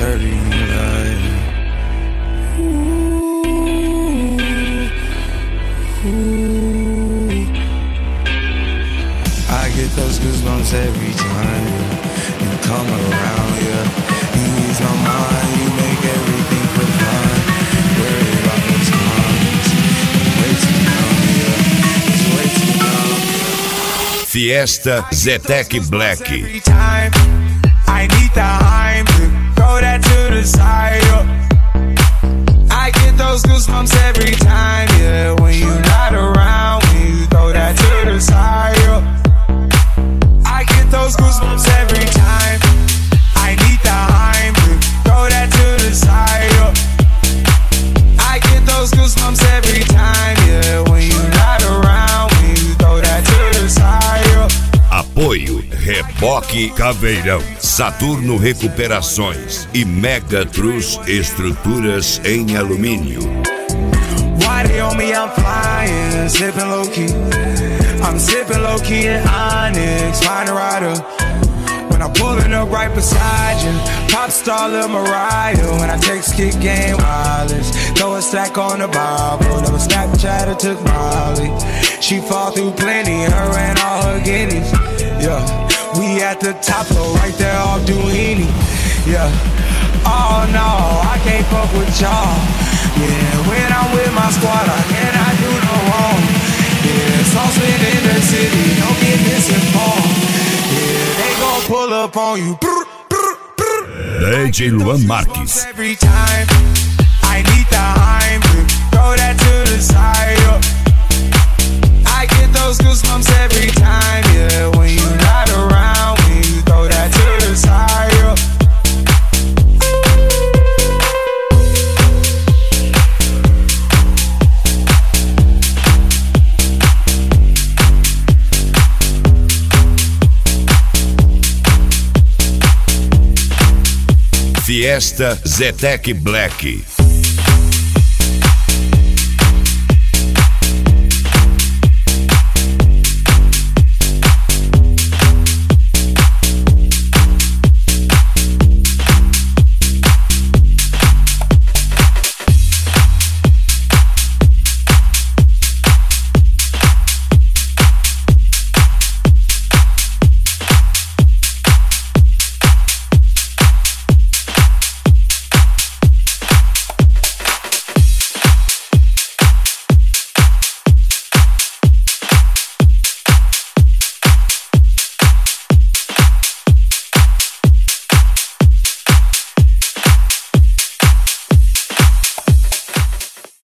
30 in your life. I get those goosebumps every time you come around, yeah. You ease my mind, you make everything feel fine. Worry about those comments, way too young, yeah. It's way too young. Fiesta Zetek Black. Every time I need the Heimlich, throw that to the side, yeah. I get those goosebumps every time, yeah. When you're not around, when you throw that to the side, yeah. I get those goosebumps every time I need the Heimlich, throw that to the side, yeah. I get those goosebumps every time, yeah. When you're not around, when you throw that to the side, yeah. Apoio Reboque Caveirão, Saturno Recuperações e Mega Trus Estruturas em Alumínio. Why they on me, I'm flying, sipping low-key. I'm sipping low-key in Onyx, find a rider. When I'm pulling up right beside you, pop star Lil Mariah. When I take skit game wireless, throw a stack on the Bible. Never Snapchat or took Molly. She fall through plenty, her and all her guineas. Yeah, we at the top floor, right there off Duini. Yeah, oh no, I can't fuck with y'all. Yeah, when I'm with my squad, I cannot do no wrong. Yeah, saucepan in the city, don't get misinformed. Yeah, they gon' pull up on you. DJ Luan Marques. Every time I need the Heimlich, throw that to the side, yeah. I get those goosebumps every time, yeah. When you're not around, when you throw that to the side, yeah. Fiesta Zetek Black.